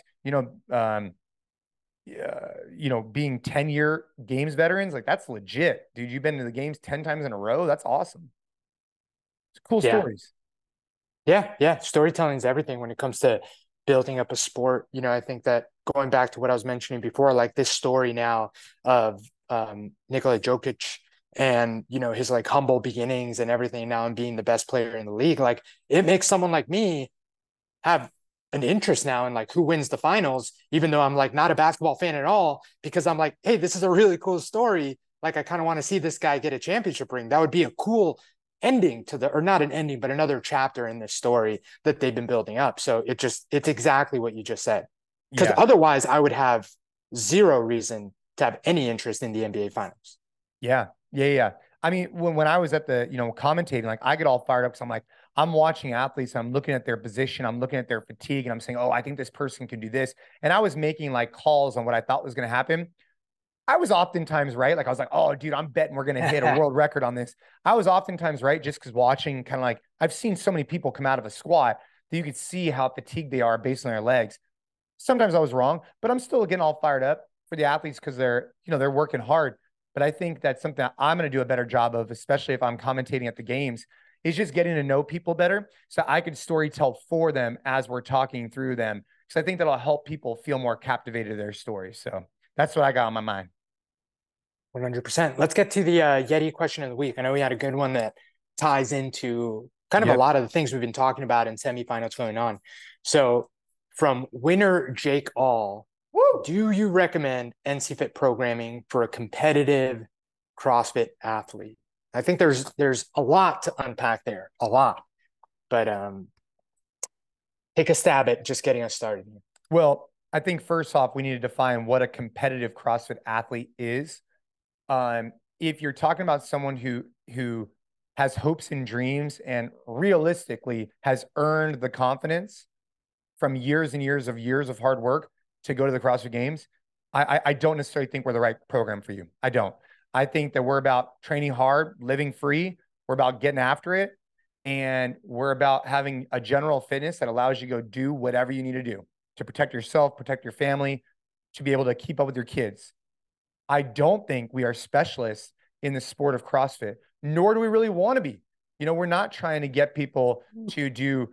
being 10-year games veterans, like that's legit, dude. You've been to the games 10 times in a row. That's awesome. It's cool Yeah. stories. Yeah. Storytelling is everything when it comes to building up a sport. I think that going back to what I was mentioning before, like this story now of Nikola Jokic and, his like humble beginnings and everything now and being the best player in the league, like it makes someone like me have an interest now in like who wins the finals, even though I'm like not a basketball fan at all, because I'm like, hey, this is a really cool story. Like I kind of want to see this guy get a championship ring. That would be a cool ending to or not an ending, but another chapter in this story that they've been building up. So it's exactly what you just said. Because Yeah. otherwise I would have zero reason to have any interest in the NBA finals. Yeah. I mean, when I was at the, commentating, like I get all fired up because I'm like, I'm watching athletes, I'm looking at their position, I'm looking at their fatigue, and I'm saying, oh, I think this person can do this. And I was making like calls on what I thought was going to happen. I was oftentimes right. Like I was like, oh, dude, I'm betting we're going to hit a world record on this. I was oftentimes right just because watching kind of like I've seen so many people come out of a squat that you could see how fatigued they are based on their legs. Sometimes I was wrong, but I'm still getting all fired up for the athletes because they're working hard. But I think that's something that I'm going to do a better job of, especially if I'm commentating at the games, is just getting to know people better so I could story tell for them as we're talking through them. Because I think that'll help people feel more captivated to their stories. So that's what I got on my mind. 100%. Let's get to the Yeti question of the week. I know we had a good one that ties into kind of a Yep. lot of the things we've been talking about in semifinals going on. So, from winner Jake All, Woo! do you recommend NC Fit programming for a competitive CrossFit athlete? I think there's a lot to unpack there, a lot. But take a stab at just getting us started. Well, I think first off, we need to define what a competitive CrossFit athlete is. If you're talking about someone who has hopes and dreams and realistically has earned the confidence from years of hard work to go to the CrossFit Games, I don't necessarily think we're the right program for you. I don't. I think that we're about training hard, living free. We're about getting after it. And we're about having a general fitness that allows you to go do whatever you need to do to protect yourself, protect your family, to be able to keep up with your kids. I don't think we are specialists in the sport of CrossFit, nor do we really want to be. We're not trying to get people to do,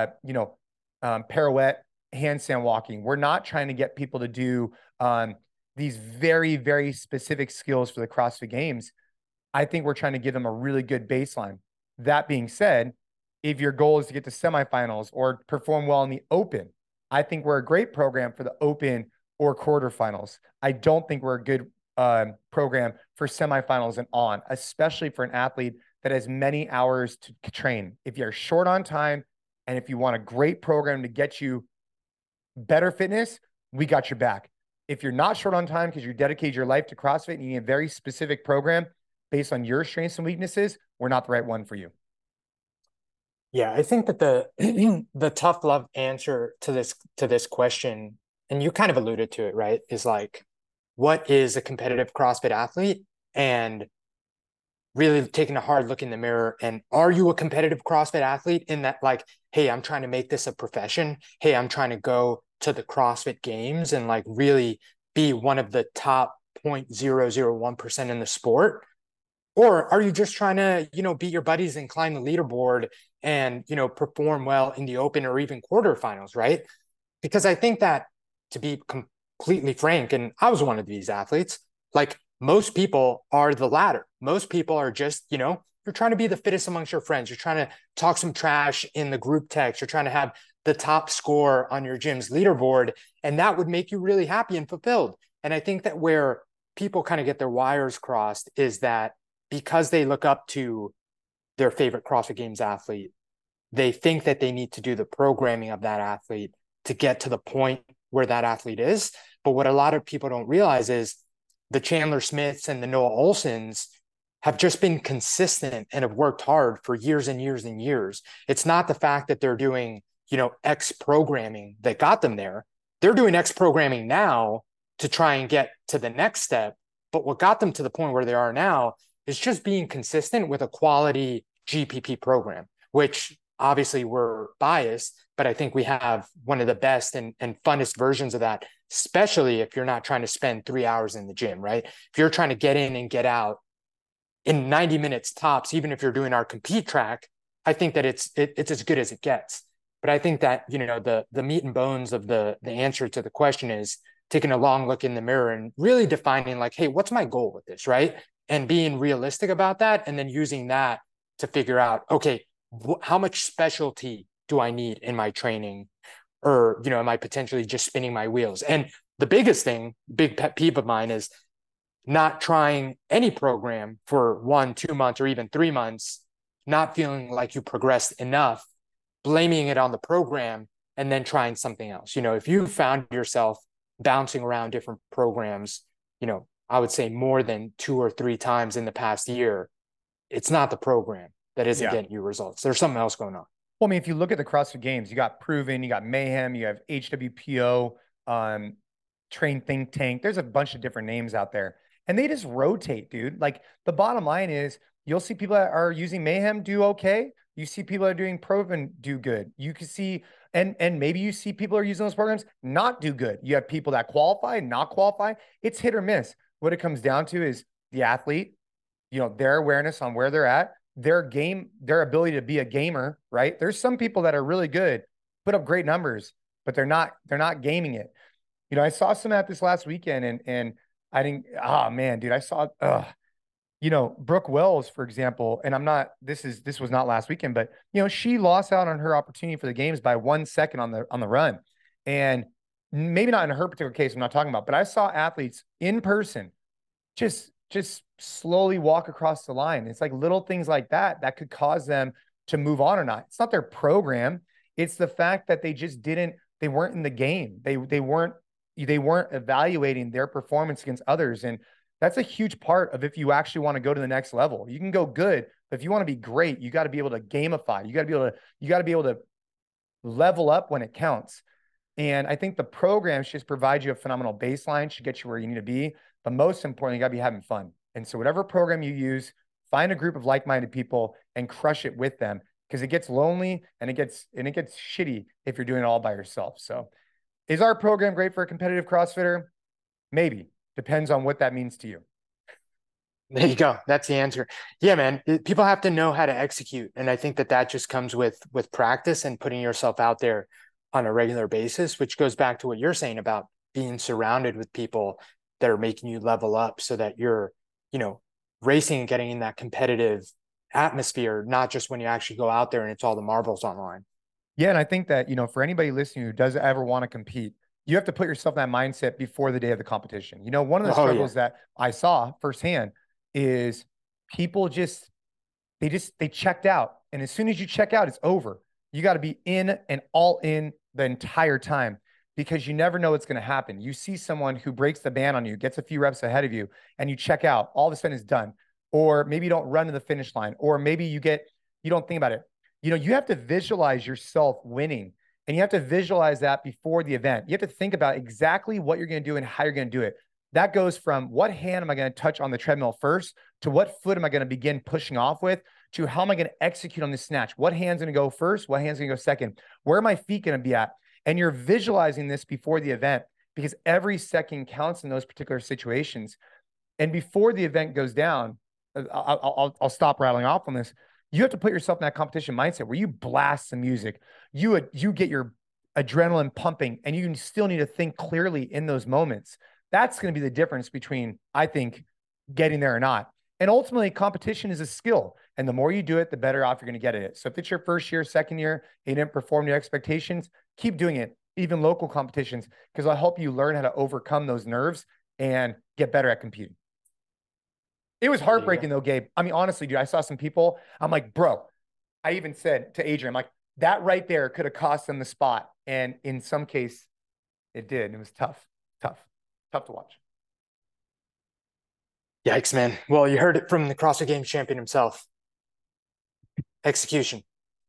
pirouette, handstand walking. We're not trying to get people to do these very, very specific skills for the CrossFit Games. I think we're trying to give them a really good baseline. That being said, if your goal is to get to semifinals or perform well in the open, I think we're a great program for the open or quarterfinals. I don't think we're a good program for semifinals and on, especially for an athlete that has many hours to train. If you're short on time and if you want a great program to get you better fitness, we got your back. If you're not short on time because you dedicated your life to CrossFit and you need a very specific program based on your strengths and weaknesses, we're not the right one for you. Yeah, I think that the the tough love answer to this question, and you kind of alluded to it, right, is like, what is a competitive CrossFit athlete? And really taking a hard look in the mirror and are you a competitive CrossFit athlete in that like, hey, I'm trying to make this a profession. Hey, I'm trying to go to the CrossFit Games and like really be one of the top 0.001% in the sport. Or are you just trying to, beat your buddies and climb the leaderboard and, perform well in the open or even quarterfinals, right? Because I think that, to be completely frank, and I was one of these athletes, like most people are the latter. Most people are just, you're trying to be the fittest amongst your friends. You're trying to talk some trash in the group text. You're trying to have the top score on your gym's leaderboard. And that would make you really happy and fulfilled. And I think that where people kind of get their wires crossed is that because they look up to their favorite CrossFit Games athlete, they think that they need to do the programming of that athlete to get to the point where that athlete is. But what a lot of people don't realize is the Chandler Smiths and the Noah Olsons have just been consistent and have worked hard for years and years and years. It's not the fact that they're doing, X programming that got them there. They're doing X programming now to try and get to the next step. But what got them to the point where they are now is just being consistent with a quality GPP program, which obviously we're biased, but I think we have one of the best and funnest versions of that, especially if you're not trying to spend 3 hours in the gym, right? If you're trying to get in and get out in 90 minutes tops, even if you're doing our compete track, I think that it's as good as it gets. But I think that, the meat and bones of the answer to the question is taking a long look in the mirror and really defining like, hey, what's my goal with this, right? And being realistic about that, and then using that to figure out, okay, how much specialty do I need in my training? Or, am I potentially just spinning my wheels? And the biggest thing, big pet peeve of mine, is not trying any program for 1, 2 months, or even 3 months, not feeling like you progressed enough, blaming it on the program, and then trying something else. If you found yourself bouncing around different programs, I would say more than 2 or 3 times in the past year, it's not the program that isn't getting you results. There's something else going on. Well, I mean, if you look at the CrossFit Games, you got Proven, you got Mayhem, you have HWPO, Train Think Tank. There's a bunch of different names out there, and they just rotate, dude. Like, the bottom line is, you'll see people that are using Mayhem do okay. You see people that are doing Proven do good. You can see, and maybe you see people are using those programs not do good. You have people that qualify, not qualify. It's hit or miss. What it comes down to is the athlete, their awareness on where they're at, their ability to be a gamer, right? There's some people that are really good, put up great numbers, but they're not gaming it. I saw some at this last weekend, and I didn't, oh man, dude, I saw, Brooke Wells, for example, and this was not last weekend, but she lost out on her opportunity for the games by 1 second on the run. And maybe not in her particular case, I'm not talking about, but I saw athletes in person just slowly walk across the line. It's like little things like that could cause them to move on or not. It's not their program. It's the fact that they weren't in the game. They weren't evaluating their performance against others. And that's a huge part of if you actually want to go to the next level. You can go good, but if you want to be great, you got to be able to gamify. You got to be able to level up when it counts. And I think the program should just provide you a phenomenal baseline, should get you where you need to be. But most importantly, you got to be having fun. And so whatever program you use, find a group of like-minded people and crush it with them, because it gets lonely and it gets shitty if you're doing it all by yourself. So is our program great for a competitive CrossFitter? Maybe. Depends on what that means to you. There you go. That's the answer. Yeah, man. People have to know how to execute. And I think that just comes with practice and putting yourself out there on a regular basis, which goes back to what you're saying about being surrounded with people that are making you level up so that you're, racing and getting in that competitive atmosphere, not just when you actually go out there and it's all the marbles online. Yeah. And I think that, for anybody listening who does ever want to compete, you have to put yourself in that mindset before the day of the competition. One of the struggles that I saw firsthand is people they checked out. And as soon as you check out, it's over. You got to be in and all in the entire time, because you never know what's going to happen. You see someone who breaks the band on you, gets a few reps ahead of you, and you check out, all of a sudden it's done. Or maybe you don't run to the finish line, or maybe you don't think about it. You have to visualize yourself winning. And you have to visualize that before the event. You have to think about exactly what you're going to do and how you're going to do it. That goes from what hand am I going to touch on the treadmill first, to what foot am I going to begin pushing off with, to how am I going to execute on the snatch? What hand's going to go first? What hand's going to go second? Where are my feet going to be at? And you're visualizing this before the event, because every second counts in those particular situations. And before the event goes down, I'll stop rattling off on this. You have to put yourself in that competition mindset where you blast some music, you get your adrenaline pumping, and you still need to think clearly in those moments. That's going to be the difference between, I think, getting there or not. And ultimately, competition is a skill. And the more you do it, the better off you're going to get at it. So if it's your first year, second year, and you didn't perform to your expectations, keep doing it, even local competitions, because it'll help you learn how to overcome those nerves and get better at competing. It was heartbreaking though, Gabe. I mean, honestly, dude, I saw some people. I'm like, bro, I even said to Adrian, I'm like, that right there could have cost them the spot. And in some case, it did. It was tough to watch. Yikes, man. Well, you heard it from the CrossFit Games champion himself. Execution.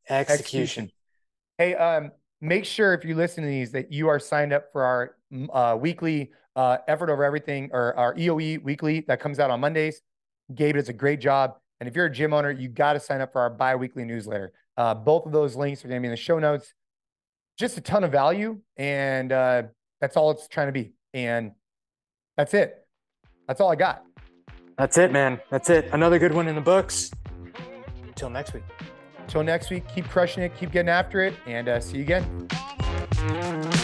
Hey, make sure if you listen to these that you are signed up for our weekly effort over everything, or our EOE weekly that comes out on Mondays. Gabe does a great job. And if you're a gym owner, you got to sign up for our bi-weekly newsletter. Both of those links are going to be in the show notes. Just a ton of value. And that's all it's trying to be. And that's it. That's all I got. That's it, man. That's it. Another good one in the books. Until next week. Keep crushing it. Keep getting after it. And see you again.